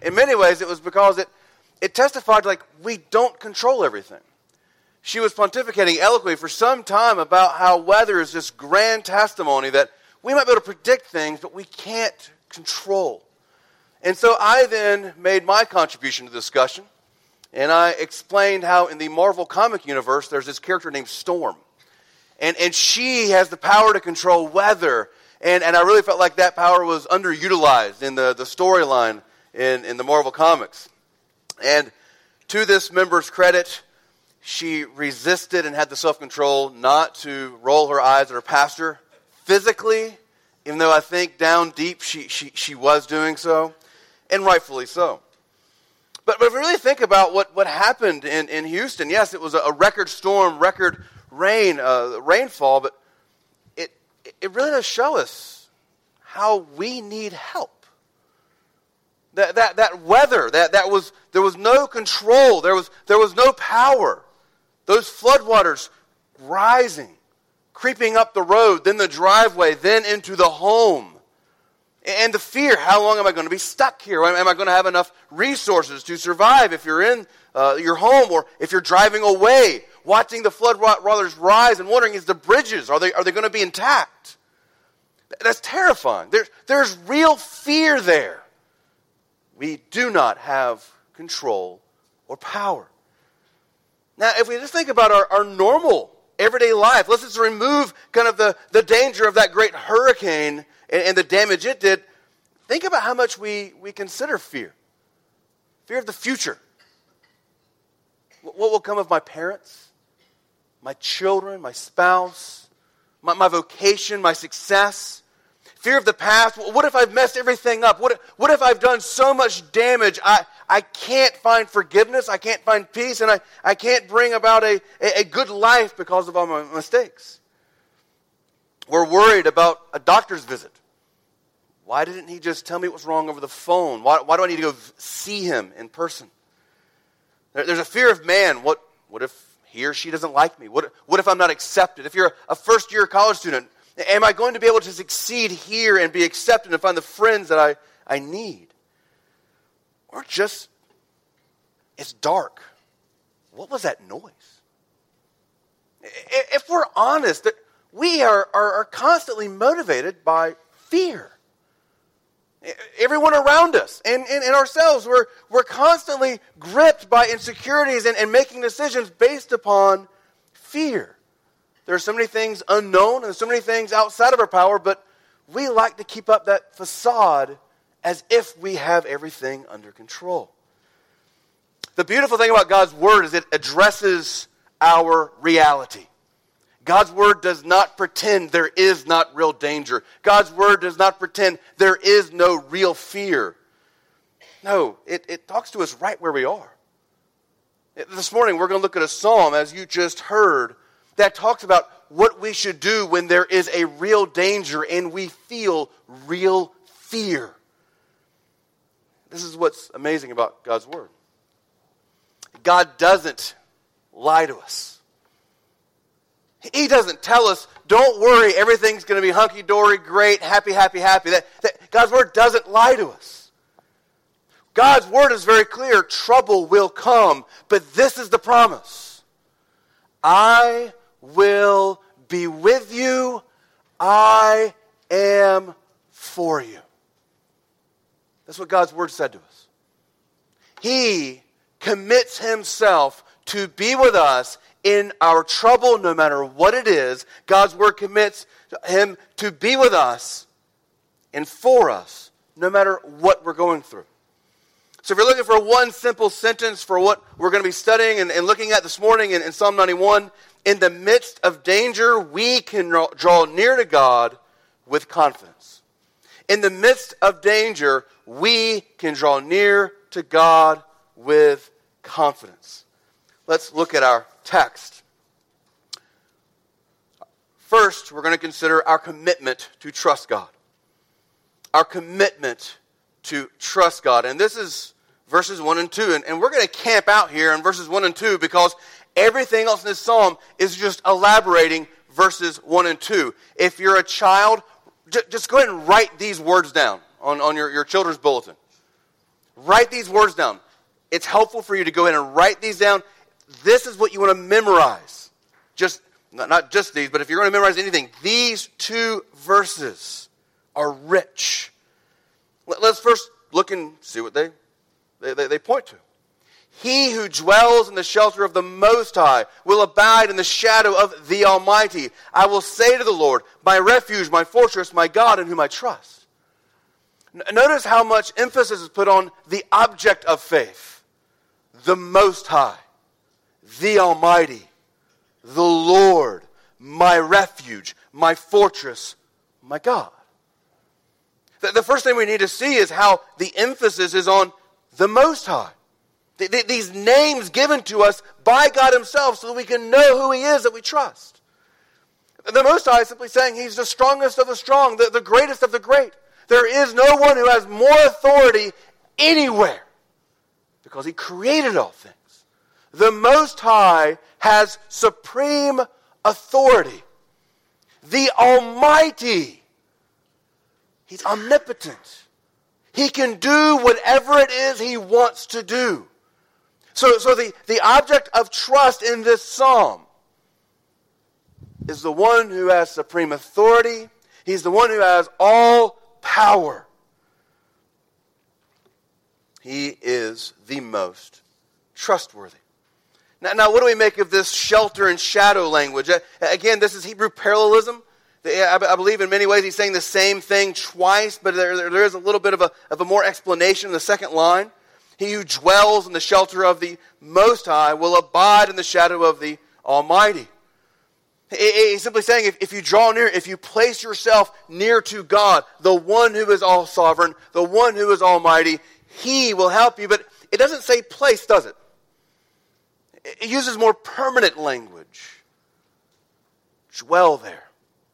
in many ways, it was because it testified like we don't control everything. She was pontificating eloquently for some time about how weather is this grand testimony that we might be able to predict things, but we can't control. And so I then made my contribution to the discussion, and I explained how in the Marvel comic universe, there's this character named Storm. And she has the power to control weather. And I really felt like that power was underutilized in the storyline in the Marvel comics. And to this member's credit, she resisted and had the self-control not to roll her eyes at her pastor physically, even though I think down deep she was doing so, and rightfully so. But if we really think about what happened in Houston, yes, it was a record storm, record rainfall, but it really does show us how we need help. That weather, there was no control, there was no power. Those floodwaters rising, creeping up the road, then the driveway, then into the home. And the fear, how long am I going to be stuck here? Am I going to have enough resources to survive if you're in your home or if you're driving away, watching the floodwaters rise and wondering, is the bridges, are they going to be intact? That's terrifying. There's real fear there. We do not have control or power. Now, if we just think about our normal everyday life, let's just remove kind of the danger of that great hurricane and the damage it did. Think about how much we consider fear. Fear of the future. What will come of my parents, my children, my spouse, my vocation, my success? Fear of the past. What if I've messed everything up? What if I've done so much damage? I can't find forgiveness. I can't find peace. And I can't bring about a good life because of all my mistakes. We're worried about a doctor's visit. Why didn't he just tell me what's wrong over the phone? Why do I need to go see him in person? There's a fear of man. What if he or she doesn't like me? What if I'm not accepted? If you're a first-year college student, am I going to be able to succeed here and be accepted and find the friends that I need? Or just, it's dark. What was that noise? If we're honest, that we are constantly motivated by fear. Everyone around us and ourselves, we're constantly gripped by insecurities and making decisions based upon fear. There are so many things unknown and so many things outside of our power, but we like to keep up that facade as if we have everything under control. The beautiful thing about God's Word is it addresses our reality. God's Word does not pretend there is not real danger. God's Word does not pretend there is no real fear. No, it talks to us right where we are. This morning we're going to look at a psalm, as you just heard, that talks about what we should do when there is a real danger and we feel real fear. This is what's amazing about God's Word. God doesn't lie to us. He doesn't tell us, don't worry, everything's going to be hunky-dory, great, happy, happy, happy. God's Word doesn't lie to us. God's Word is very clear, trouble will come, but this is the promise. I will be with you, I am for you. That's what God's Word said to us. He commits Himself to be with us in our trouble, no matter what it is. God's Word commits Him to be with us and for us, no matter what we're going through. So if you're looking for one simple sentence for what we're going to be studying and looking at this morning in Psalm 91, in the midst of danger, we can draw near to God with confidence. In the midst of danger, we can draw near to God with confidence. Let's look at our text. First, we're going to consider our commitment to trust God. Our commitment to trust God. And this is verses 1 and 2. And we're going to camp out here in verses 1 and 2 because everything else in this psalm is just elaborating verses 1 and 2. If you're a child, just go ahead and write these words down on your children's bulletin. Write these words down. It's helpful for you to go ahead and write these down. This is what you want to memorize. Not just these, but if you're going to memorize anything, these 2 verses are rich. Let's first look and see what they point to. He who dwells in the shelter of the Most High will abide in the shadow of the Almighty. I will say to the Lord, my refuge, my fortress, my God in whom I trust. Notice how much emphasis is put on the object of faith. The Most High, the Almighty, the Lord, my refuge, my fortress, my God. The first thing we need to see is how the emphasis is on the Most High. These names given to us by God himself so that we can know who he is that we trust. The Most High is simply saying he's the strongest of the strong, the greatest of the great. There is no one who has more authority anywhere because he created all things. The Most High has supreme authority. The Almighty, he's omnipotent. He can do whatever it is he wants to do. So the object of trust in this psalm is the one who has supreme authority. He's the one who has all power. He is the most trustworthy. Now, what do we make of this shelter and shadow language? Again, this is Hebrew parallelism. I believe in many ways he's saying the same thing twice, but there is a little bit of a more explanation in the second line. He who dwells in the shelter of the Most High will abide in the shadow of the Almighty. He's simply saying if you draw near, if you place yourself near to God, the one who is all sovereign, the one who is almighty, he will help you. But it doesn't say place, does it? It uses more permanent language. Dwell there.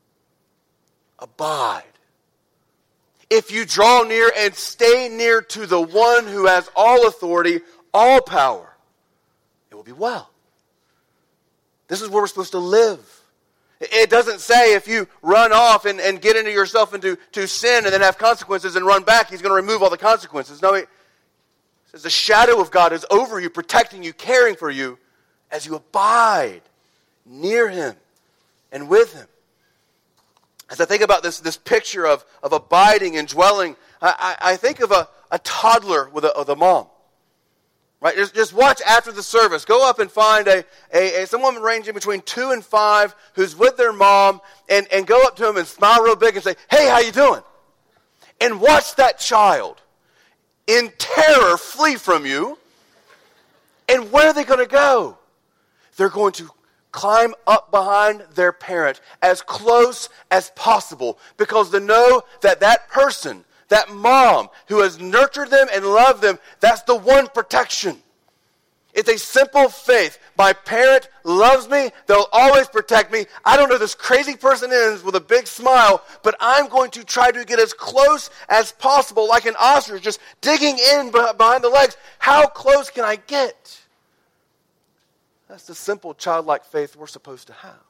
Abide. If you draw near and stay near to the one who has all authority, all power, it will be well. This is where we're supposed to live. It doesn't say if you run off and get into yourself into sin and then have consequences and run back, he's going to remove all the consequences. No, it says the shadow of God is over you, protecting you, caring for you as you abide near him and with him. As I think about this picture of abiding and dwelling, I think of a toddler with a mom. Right? Just watch after the service. Go up and find someone ranging between 2 and 5 who's with their mom and go up to them and smile real big and say, hey, how you doing? And watch that child in terror flee from you. And where are they going to go? They're going to climb up behind their parent as close as possible because they know that person, that mom who has nurtured them and loved them, that's the one protection. It's a simple faith. My parent loves me. They'll always protect me. I don't know who this crazy person is with a big smile, but I'm going to try to get as close as possible, like an ostrich, just digging in behind the legs. How close can I get? That's the simple childlike faith we're supposed to have.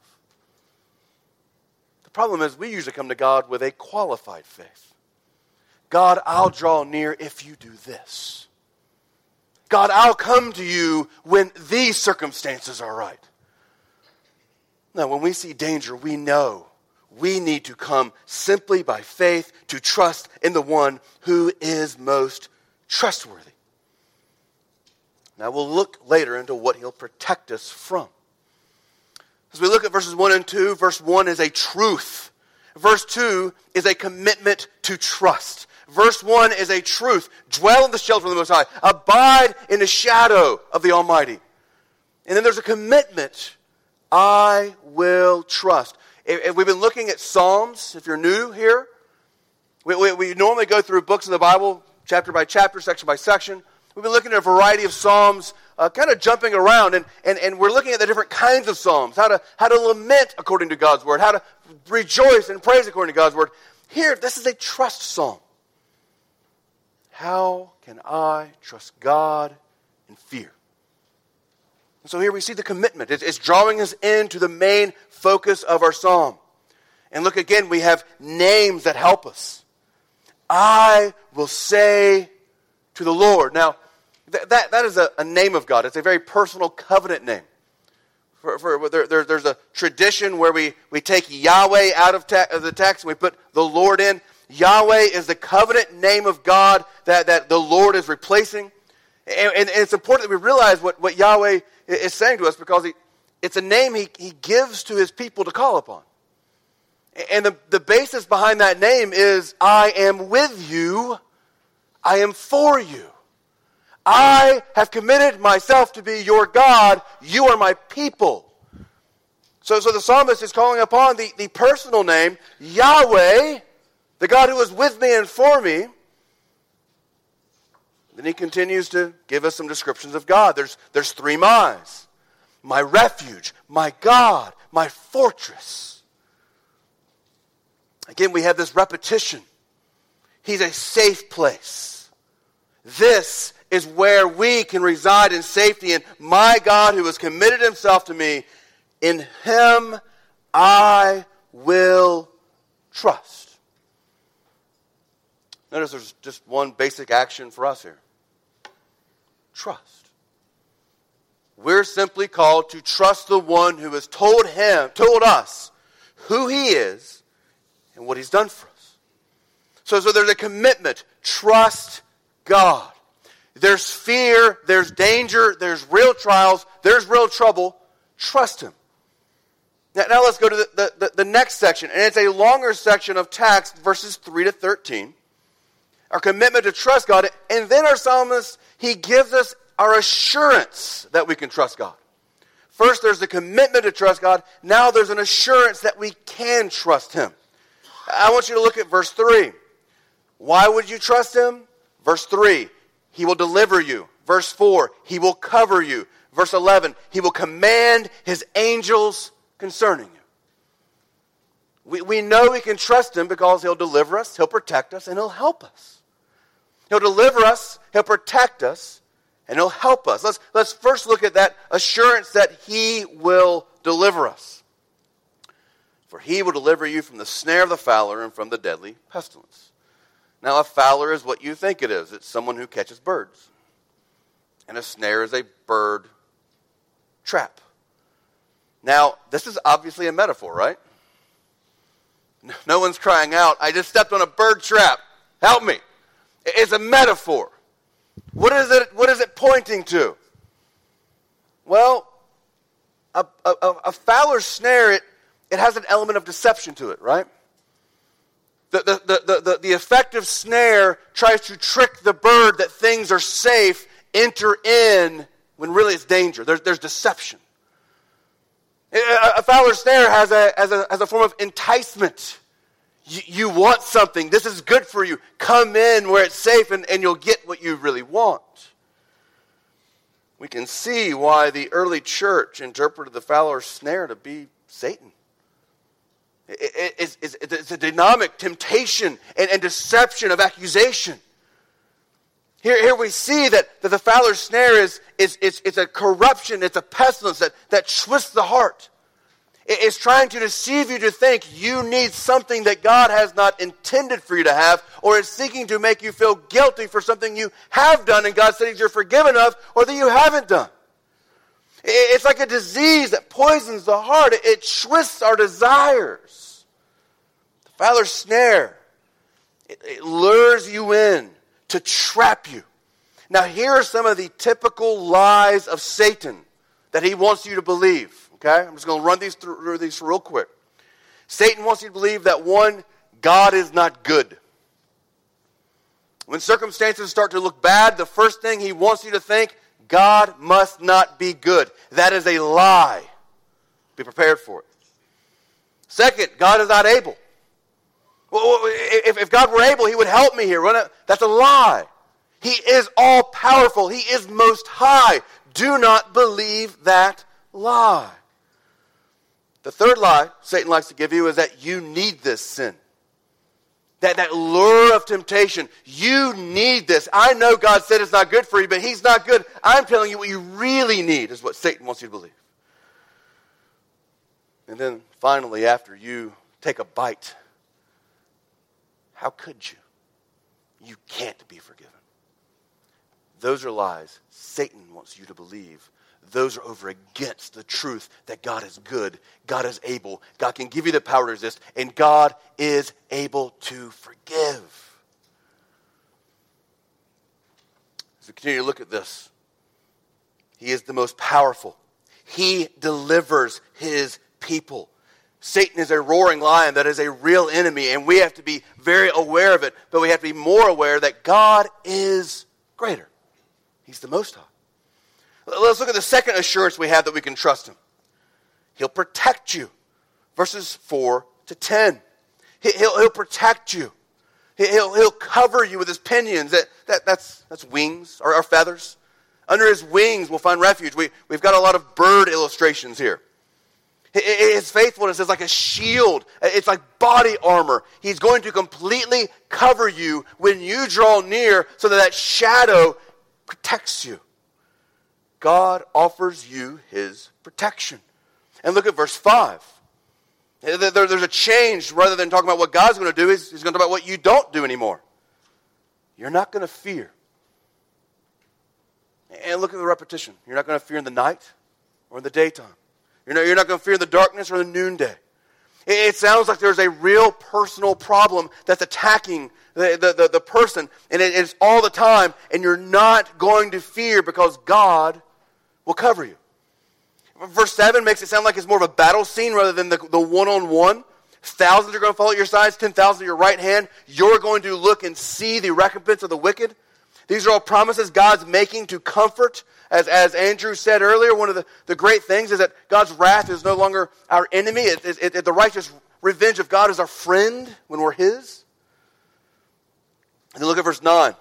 The problem is we usually come to God with a qualified faith. God, I'll draw near if you do this. God, I'll come to you when these circumstances are right. Now, when we see danger, we know we need to come simply by faith to trust in the one who is most trustworthy. Now, we'll look later into what he'll protect us from. As we look at verses 1 and 2, verse 1 is a truth. Verse 2 is a commitment to trust. Verse 1 is a truth. Dwell in the shelter of the Most High. Abide in the shadow of the Almighty. And then there's a commitment. I will trust. If we've been looking at Psalms, if you're new here, we normally go through books of the Bible, chapter by chapter, section by section. We've been looking at a variety of Psalms, kind of jumping around, and we're looking at the different kinds of Psalms, how to lament according to God's Word, how to rejoice and praise according to God's Word. Here, this is a trust Psalm. How can I trust God in fear? And so here we see the commitment. It's drawing us into the main focus of our Psalm. And look again, we have names that help us. I will say to the Lord. Now, that is a name of God. It's a very personal covenant name. There's a tradition where we take Yahweh out of the text and we put the Lord in. Yahweh is the covenant name of God that the Lord is replacing. And it's important that we realize what Yahweh is saying to us, because it's a name he gives to his people to call upon. And the basis behind that name is, I am with you, I am for you. I have committed myself to be your God, you are my people. So the psalmist is calling upon the personal name, Yahweh, the God who is with me and for me. Then he continues to give us some descriptions of God. There's three my's. My refuge, my God, my fortress. Again, we have this repetition. He's a safe place. This is where we can reside in safety. And my God, who has committed himself to me, in him I will trust. Notice there's just one basic action for us here. Trust. We're simply called to trust the one who has told us who he is and what he's done for us. So there's a commitment. Trust God. There's fear, there's danger, there's real trials, there's real trouble. Trust him. Now let's go to the next section. And it's a longer section of text, verses 3 to 13. Our commitment to trust God. And then our psalmist, he gives us our assurance that we can trust God. First, there's the commitment to trust God. Now there's an assurance that we can trust him. I want you to look at verse 3. Why would you trust him? Verse 3, he will deliver you. Verse 4, he will cover you. Verse 11, he will command his angels concerning you. We know we can trust him because he'll deliver us, he'll protect us, and he'll help us. He'll deliver us, he'll protect us, and he'll help us. Let's first look at that assurance that he will deliver us. For he will deliver you from the snare of the fowler and from the deadly pestilence. Now, a fowler is what you think it is. It's someone who catches birds. And a snare is a bird trap. Now, this is obviously a metaphor, right? No one's crying out, I just stepped on a bird trap. Help me. It's a metaphor. What is it pointing to? Well, a fowler's snare, it has an element of deception to it, right? The effective snare tries to trick the bird that things are safe, enter in, when really it's danger. There's deception. A fowler's snare has a form of enticement. You want something. This is good for you. Come in where it's safe and you'll get what you really want. We can see why the early church interpreted the fowler's snare to be Satan. It's a dynamic temptation and deception of accusation. Here we see that the fowler's snare is a corruption, it's a pestilence that twists the heart. It's trying to deceive you to think you need something that God has not intended for you to have, or it's seeking to make you feel guilty for something you have done and God says you're forgiven of, or that you haven't done. It's like a disease that poisons the heart. It twists our desires. The fowler's snare, it lures you in to trap you. Now here are some of the typical lies of Satan that he wants you to believe. Okay, I'm just going to run through these real quick. Satan wants you to believe that, one, God is not good. When circumstances start to look bad, the first thing he wants you to think, God must not be good. That is a lie. Be prepared for it. Second, God is not able. Well, if God were able, he would help me here. That's a lie. He is all powerful. He is most high. Do not believe that lie. The third lie Satan likes to give you is that you need this sin. That lure of temptation. You need this. I know God said it's not good for you, but he's not good. I'm telling you what you really need is what Satan wants you to believe. And then finally, after you take a bite, how could you? You can't be forgiven. those are lies Satan wants you to believe. Those are over against the truth that God is good, God is able, God can give you the power to resist, and God is able to forgive. As we continue to look at this, He is the most powerful. He delivers His people. Satan is a roaring lion that is a real enemy, and we have to be very aware of it, but we have to be more aware that God is greater. He's the Most High. Let's look at the second assurance we have that we can trust Him. He'll protect you. Verses 4 to 10. He'll protect you. He'll cover you with His pinions. That's wings, or feathers. Under His wings we'll find refuge. We've got a lot of bird illustrations here. His faithfulness is like a shield. It's like body armor. He's going to completely cover you when you draw near so that shadow protects you. God offers you His protection. And look at verse 5. There's a change. Rather than talking about what God's going to do, He's going to talk about what you don't do anymore. You're not going to fear. And look at the repetition. You're not going to fear in the night or in the daytime. You're not going to fear the darkness or the noonday. It sounds like there's a real personal problem that's attacking the person. And it's all the time. And you're not going to fear because God will cover you. Verse 7 makes it sound like it's more of a battle scene rather than the one-on-one. Thousands are going to fall at your sides, 10,000 at your right hand. You're going to look and see the recompense of the wicked. These are all promises God's making to comfort. As Andrew said earlier, one of the great things is that God's wrath is no longer our enemy. The righteous revenge of God is our friend when we're His. And then look at verse 9.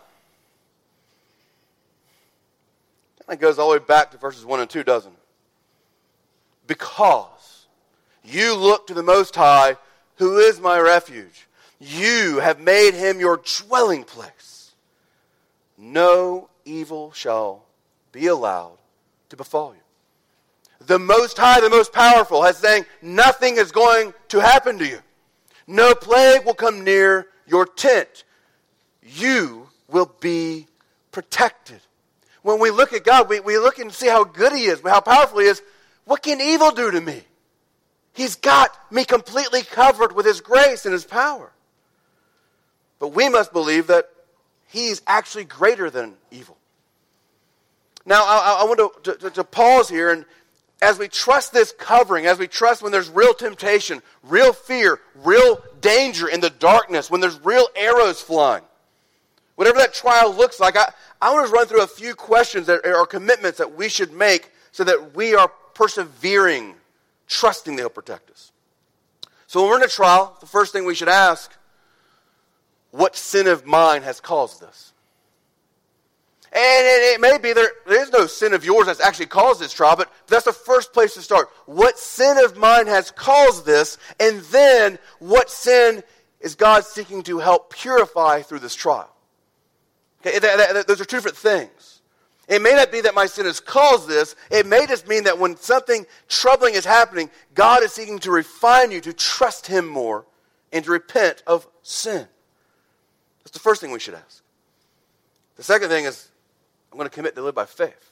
That goes all the way back to verses 1 and 2, doesn't it? Because you look to the Most High, who is my refuge. You have made Him your dwelling place. No evil shall be allowed to befall you. The Most High, the most powerful, has saying nothing is going to happen to you. No plague will come near your tent. You will be protected. When we look at God, we look and see how good He is, how powerful He is. What can evil do to me? He's got me completely covered with His grace and His power. But we must believe that He's actually greater than evil. Now, I want to pause here, and as we trust this covering, as we trust when there's real temptation, real fear, real danger in the darkness, when there's real arrows flying, whatever that trial looks like, I want to run through a few questions that are commitments that we should make so that we are persevering, trusting that He'll protect us. So when we're in a trial, the first thing we should ask, what sin of mine has caused this? And it may be there is no sin of yours that's actually caused this trial, but that's the first place to start. What sin of mine has caused this? And then what sin is God seeking to help purify through this trial? Okay, those are two different things. It may not be that my sin has caused this. It may just mean that when something troubling is happening, God is seeking to refine you to trust Him more and to repent of sin. That's the first thing we should ask. The second thing is, I'm going to commit to live by faith.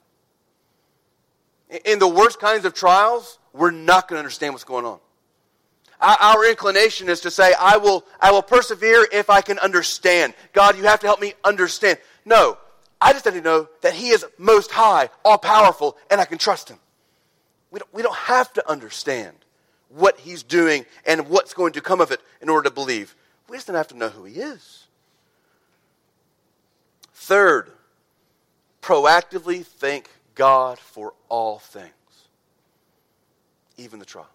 In the worst kinds of trials, we're not going to understand what's going on. Our inclination is to say, I will persevere if I can understand. God, you have to help me understand. No, I just have to know that He is most high, all-powerful, and I can trust Him. We don't have to understand what He's doing and what's going to come of it in order to believe. We just don't have to know who He is. Third, proactively thank God for all things, even the trial.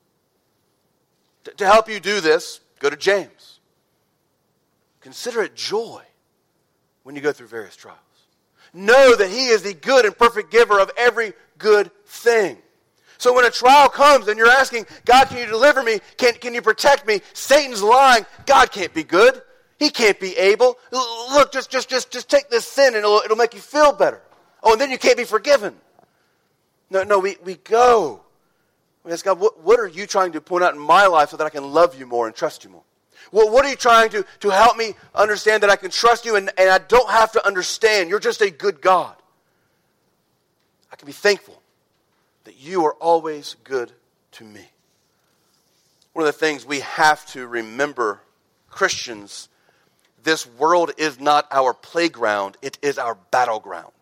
To help you do this, go to James. Consider it joy when you go through various trials. Know that He is the good and perfect giver of every good thing. So when a trial comes and you're asking, God, can you deliver me? Can you protect me? Satan's lying. God can't be good. He can't be able. Look, just take this sin and it'll make you feel better. Oh, and then you can't be forgiven. No, we go. We ask God, what are you trying to point out in my life so that I can love you more and trust you more? Well, what are you trying to help me understand that I can trust you and I don't have to understand? You're just a good God. I can be thankful that you are always good to me. One of the things we have to remember, Christians, this world is not our playground, it is our battleground.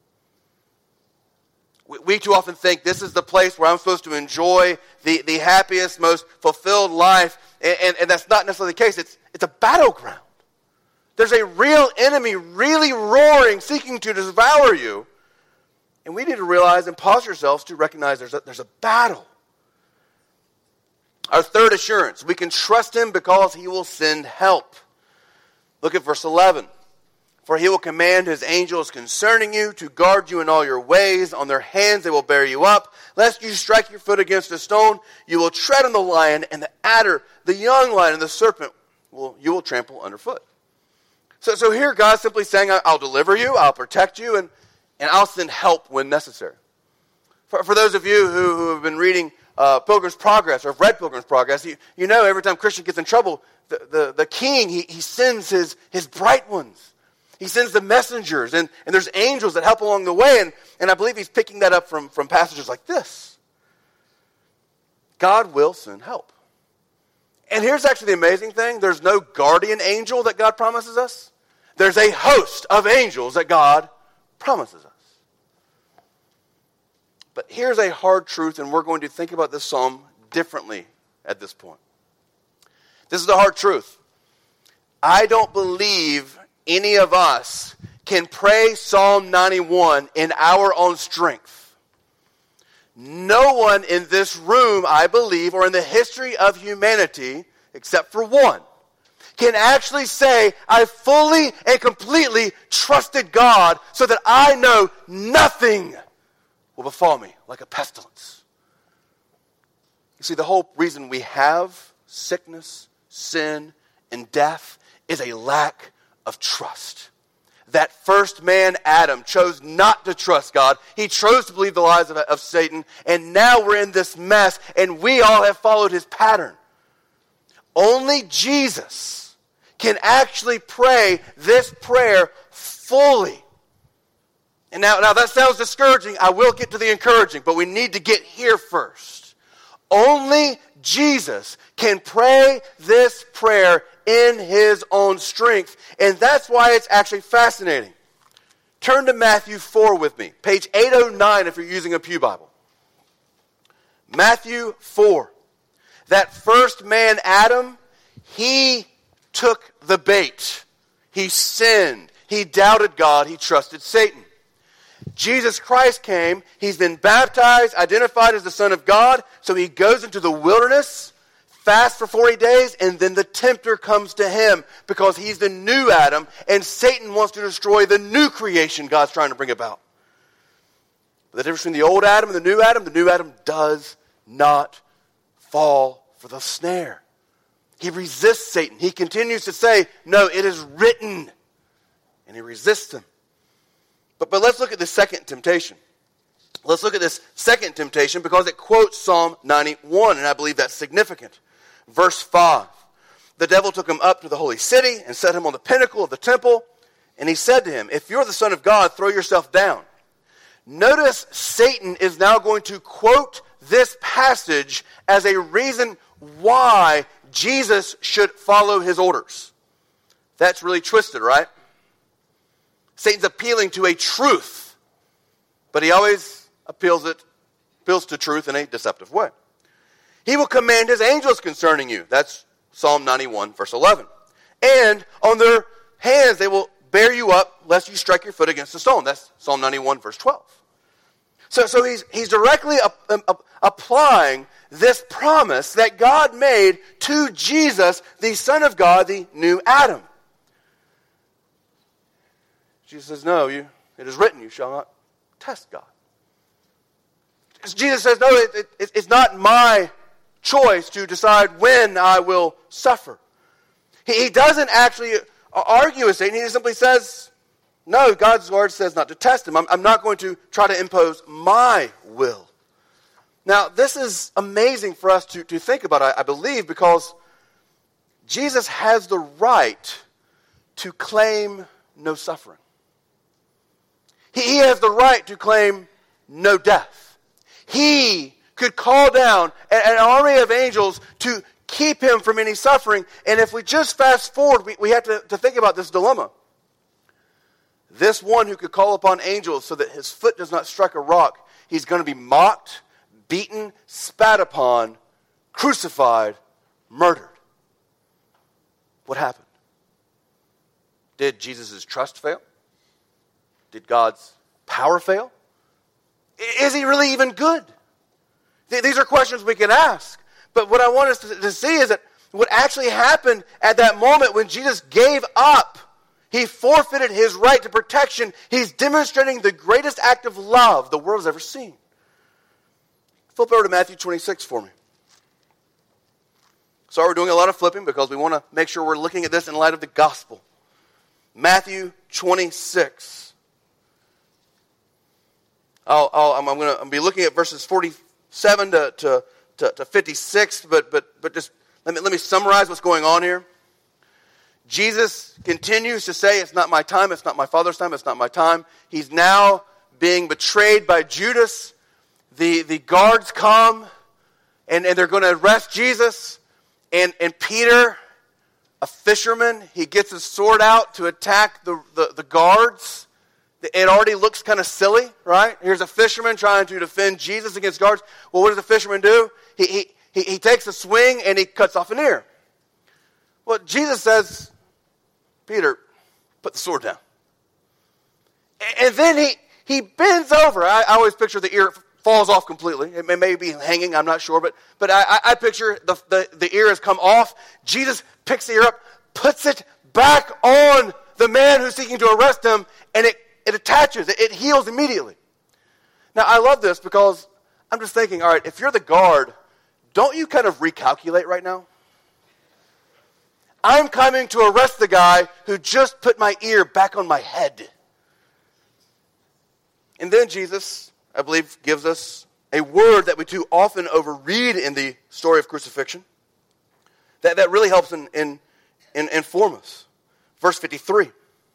We too often think this is the place where I'm supposed to enjoy the happiest, most fulfilled life, and that's not necessarily the case. It's a battleground. There's a real enemy really roaring, seeking to devour you, and we need to realize and pause yourselves to recognize there's a battle. Our third assurance, we can trust him because he will send help. Look at verse 11. For he will command his angels concerning you to guard you in all your ways. On their hands they will bear you up. Lest you strike your foot against a stone, you will tread on the lion and the adder, the young lion and the serpent you will trample underfoot. So here God's simply saying, I'll deliver you, I'll protect you, and I'll send help when necessary. For those of you who have been reading Pilgrim's Progress or have read Pilgrim's Progress, you know every time Christian gets in trouble, the king, he sends his bright ones. He sends the messengers, and there's angels that help along the way, and I believe he's picking that up from passages like this. God will send help. And here's actually the amazing thing. There's no guardian angel that God promises us. There's a host of angels that God promises us. But here's a hard truth, and we're going to think about this psalm differently at this point. This is the hard truth. I don't believe any of us can pray Psalm 91 in our own strength. No one in this room, I believe, or in the history of humanity, except for one, can actually say, I fully and completely trusted God so that I know nothing will befall me like a pestilence. You see, the whole reason we have sickness, sin, and death is a lack of trust. That first man, Adam, chose not to trust God. He chose to believe the lies of Satan, and now we're in this mess, and we all have followed his pattern. Only Jesus can actually pray this prayer fully. And now that sounds discouraging. I will get to the encouraging, but we need to get here first. Only Jesus can pray this prayer in his own strength. And that's why it's actually fascinating. Turn to Matthew 4 with me. Page 809 if you're using a Pew Bible. Matthew 4. That first man, Adam, he took the bait. He sinned. He doubted God. He trusted Satan. Jesus Christ came. He's been baptized, identified as the Son of God. So he goes into the wilderness, fasts for 40 days, and then the tempter comes to him because he's the new Adam, and Satan wants to destroy the new creation God's trying to bring about. But the difference between the old Adam and the new Adam does not fall for the snare. He resists Satan. He continues to say, no, it is written. And he resists him. But let's look at the second temptation. Let's look at this second temptation because it quotes Psalm 91, and I believe that's significant. Verse 5. The devil took him up to the holy city and set him on the pinnacle of the temple, and he said to him, if you're the Son of God, throw yourself down. Notice Satan is now going to quote this passage as a reason why Jesus should follow his orders. That's really twisted, right? Satan's appealing to a truth, but he always appeals to truth in a deceptive way. He will command his angels concerning you. That's Psalm 91, verse 11. And on their hands they will bear you up, lest you strike your foot against a stone. That's Psalm 91, verse 12. So he's directly applying this promise that God made to Jesus, the Son of God, the new Adam. Jesus says, no, it is written, you shall not test God. Jesus says, no, it's not my choice to decide when I will suffer. He doesn't actually argue with Satan. He simply says, no, God's word says not to test him. I'm not going to try to impose my will. Now, this is amazing for us to think about, I believe, because Jesus has the right to claim no suffering. He has the right to claim no death. He could call down an army of angels to keep him from any suffering. And if we just fast forward, we have to think about this dilemma. This one who could call upon angels so that his foot does not strike a rock, he's going to be mocked, beaten, spat upon, crucified, murdered. What happened? Did Jesus' trust fail? Did God's power fail? Is he really even good? These are questions we can ask. But what I want us to see is that what actually happened at that moment when Jesus gave up, he forfeited his right to protection. He's demonstrating the greatest act of love the world has ever seen. Flip over to Matthew 26 for me. Sorry, we're doing a lot of flipping because we want to make sure we're looking at this in light of the gospel. Matthew 26. I'm going to be looking at verses 47 to 56, but just let me summarize what's going on here. Jesus continues to say, it's not my time, it's not my Father's time, it's not my time. He's now being betrayed by Judas. The guards come, and they're going to arrest Jesus. And Peter, a fisherman, he gets his sword out to attack the guards. It already looks kind of silly, right? Here's a fisherman trying to defend Jesus against guards. Well, what does the fisherman do? He takes a swing and he cuts off an ear. Well, Jesus says, Peter, put the sword down. And then he bends over. I always picture the ear falls off completely. It may be hanging, I'm not sure. But I picture the ear has come off. Jesus picks the ear up, puts it back on the man who's seeking to arrest him, and it attaches. It heals immediately. Now, I love this because I'm just thinking, all right, if you're the guard, don't you kind of recalculate right now? I'm coming to arrest the guy who just put my ear back on my head. And then Jesus, I believe, gives us a word that we too often overread in the story of crucifixion that really helps inform us. Verse 53.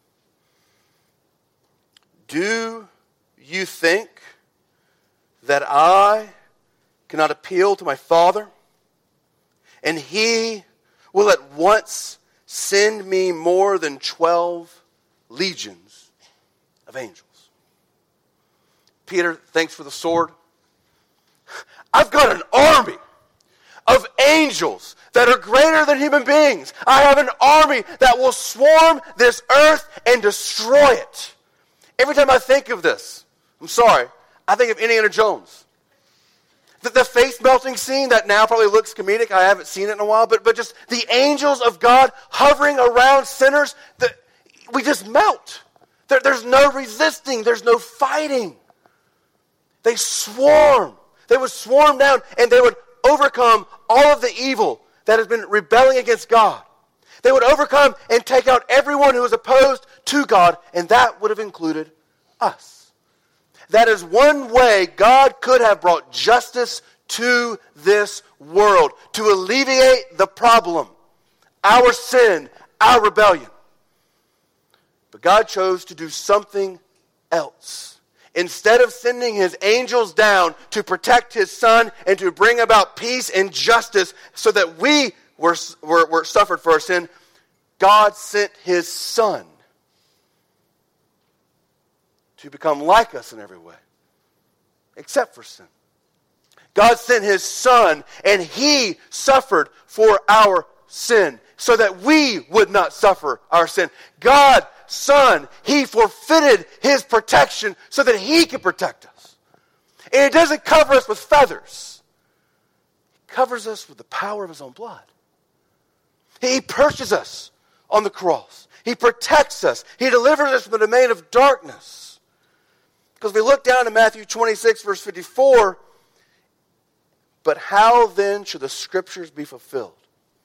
Do you think that I cannot appeal to my Father, and he will at once send me more than 12 legions of angels? Peter, thanks for the sword. I've got an army of angels that are greater than human beings. I have an army that will swarm this earth and destroy it. Every time I think of this, I'm sorry, I think of Indiana Jones. The face melting scene that now probably looks comedic. I haven't seen it in a while, but just the angels of God hovering around sinners, we just melt. There's no resisting. There's no fighting. They swarm. They would swarm down and they would overcome all of the evil that has been rebelling against God. They would overcome and take out everyone who was opposed to God, and that would have included us. That is one way God could have brought justice to this world, to alleviate the problem, our sin, our rebellion. But God chose to do something else. Instead of sending his angels down to protect his Son and to bring about peace and justice so that we were suffered for our sin, God sent his Son to become like us in every way, except for sin. God sent his Son, and he suffered for our sin so that we would not suffer our sin. God, Son, he forfeited his protection so that he could protect us. And it doesn't cover us with feathers. It covers us with the power of his own blood. He purchases us on the cross. He protects us. He delivers us from the domain of darkness. Because we look down in Matthew 26, verse 54, but how then should the scriptures be fulfilled?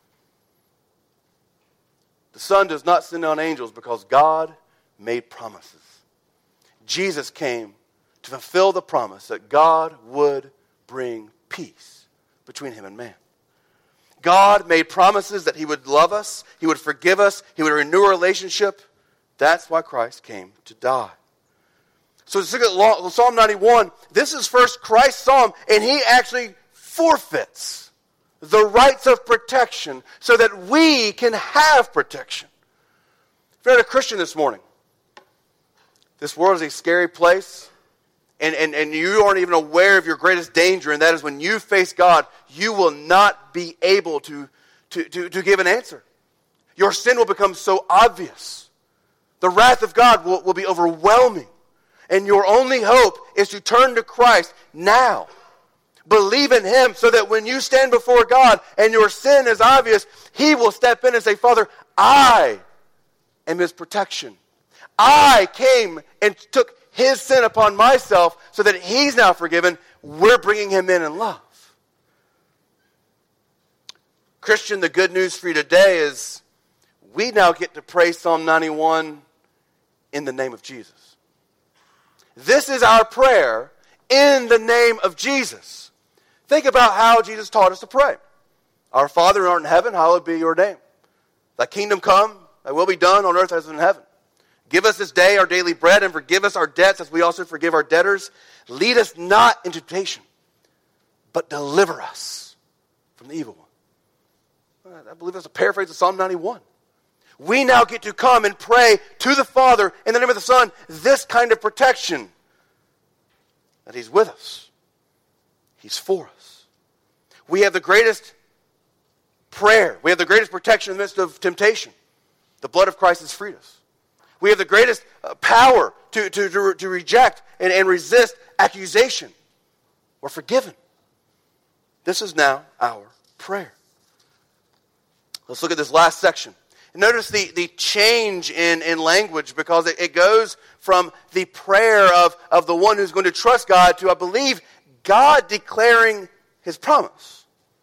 The Son does not send down angels because God made promises. Jesus came to fulfill the promise that God would bring peace between him and man. God made promises that he would love us, he would forgive us, he would renew our relationship. That's why Christ came to die. So look at Psalm 91. This is first Christ's psalm, and he actually forfeits the rights of protection so that we can have protection. If you're not a Christian this morning, this world is a scary place, and you aren't even aware of your greatest danger, and that is when you face God, you will not be able to give an answer. Your sin will become so obvious. The wrath of God will be overwhelming. And your only hope is to turn to Christ now. Believe in him so that when you stand before God and your sin is obvious, he will step in and say, Father, I am his protection. I came and took his sin upon myself so that he's now forgiven. We're bringing him in love. Christian, the good news for you today is we now get to pray Psalm 91 in the name of Jesus. This is our prayer in the name of Jesus. Think about how Jesus taught us to pray. Our Father who art in heaven, hallowed be your name. Thy kingdom come, thy will be done on earth as in heaven. Give us this day our daily bread, and forgive us our debts as we also forgive our debtors. Lead us not into temptation, but deliver us from the evil one. I believe that's a paraphrase of Psalm 91. We now get to come and pray to the Father in the name of the Son this kind of protection. That he's with us. He's for us. We have the greatest prayer. We have the greatest protection in the midst of temptation. The blood of Christ has freed us. We have the greatest power to reject and resist accusation. We're forgiven. This is now our prayer. Let's look at this last section. Notice the change in language, because it goes from the prayer of the one who's going to trust God to, I believe, God declaring his promise.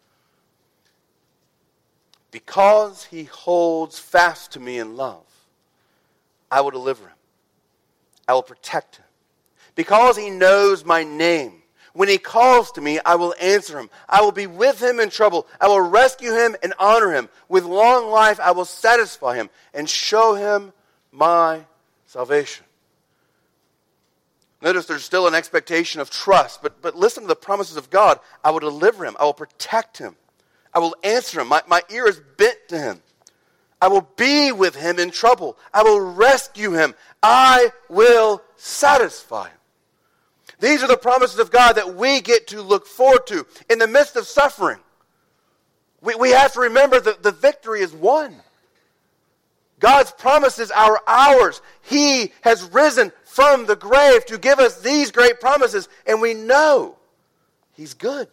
Because he holds fast to me in love, I will deliver him. I will protect him. Because he knows my name, when he calls to me, I will answer him. I will be with him in trouble. I will rescue him and honor him. With long life, I will satisfy him and show him my salvation. Notice there's still an expectation of trust, but listen to the promises of God. I will deliver him. I will protect him. I will answer him. My ear is bent to him. I will be with him in trouble. I will rescue him. I will satisfy him. These are the promises of God that we get to look forward to in the midst of suffering. We have to remember that the victory is won. God's promises are ours. He has risen from the grave to give us these great promises, and we know he's good.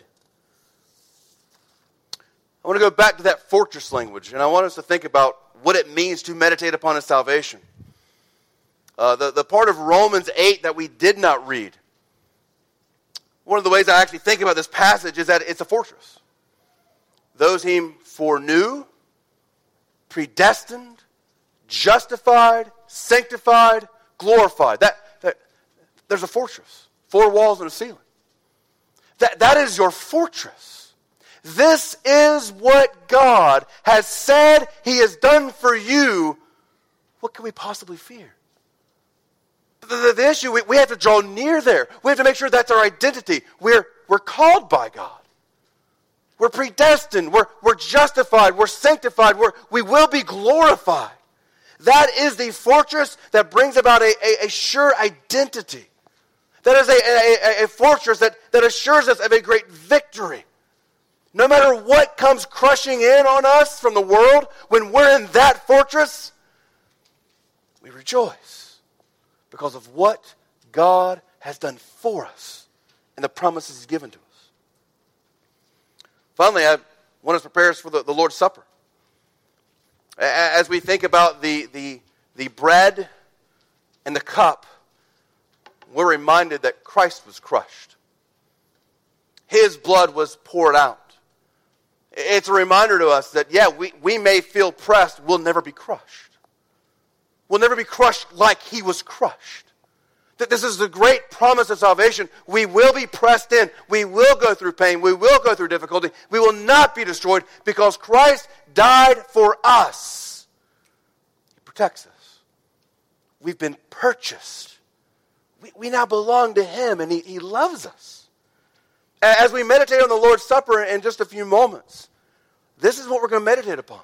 I want to go back to that fortress language, and I want us to think about what it means to meditate upon his salvation. The part of Romans 8 that we did not read, one of the ways I actually think about this passage is that it's a fortress. Those he foreknew, predestined, justified, sanctified, glorified. There's a fortress. 4 walls and a ceiling. That is your fortress. This is what God has said he has done for you. What can we possibly fear? The issue, we have to draw near there. We have to make sure that's our identity. We're called by God. We're predestined. We're justified. We're sanctified. We will be glorified. That is the fortress that brings about a sure identity. That is a fortress that assures us of a great victory. No matter what comes crushing in on us from the world, when we're in that fortress, we rejoice. Because of what God has done for us and the promises he's given to us. Finally, I want us to prepare us for the Lord's Supper. As we think about the bread and the cup, we're reminded that Christ was crushed. His blood was poured out. It's a reminder to us that, we may feel pressed, we'll never be crushed. We'll never be crushed like he was crushed. That this is the great promise of salvation. We will be pressed in. We will go through pain. We will go through difficulty. We will not be destroyed because Christ died for us. He protects us. We've been purchased. We now belong to Him, and He loves us. As we meditate on the Lord's Supper in just a few moments, this is what we're going to meditate upon.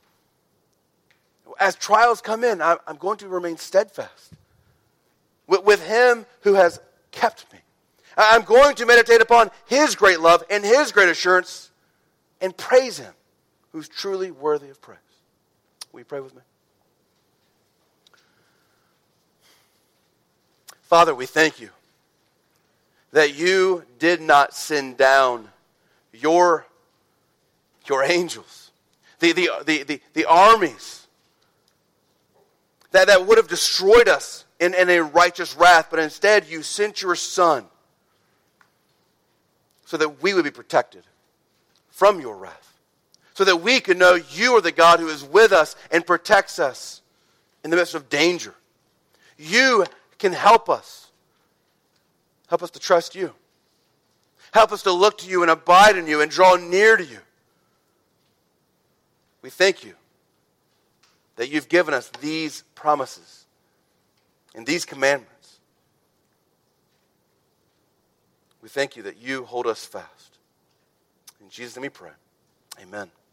As trials come in, I'm going to remain steadfast with Him who has kept me. I'm going to meditate upon His great love and His great assurance and praise Him who's truly worthy of praise. Will you pray with me? Father, we thank You that You did not send down Your angels, the armies that would have destroyed us in a righteous wrath, but instead You sent Your Son so that we would be protected from Your wrath, so that we could know You are the God who is with us and protects us in the midst of danger. You can help us. Help us to trust You. Help us to look to You and abide in You and draw near to You. We thank You that You've given us these promises and these commandments. We thank You that You hold us fast. In Jesus' name we pray. Amen.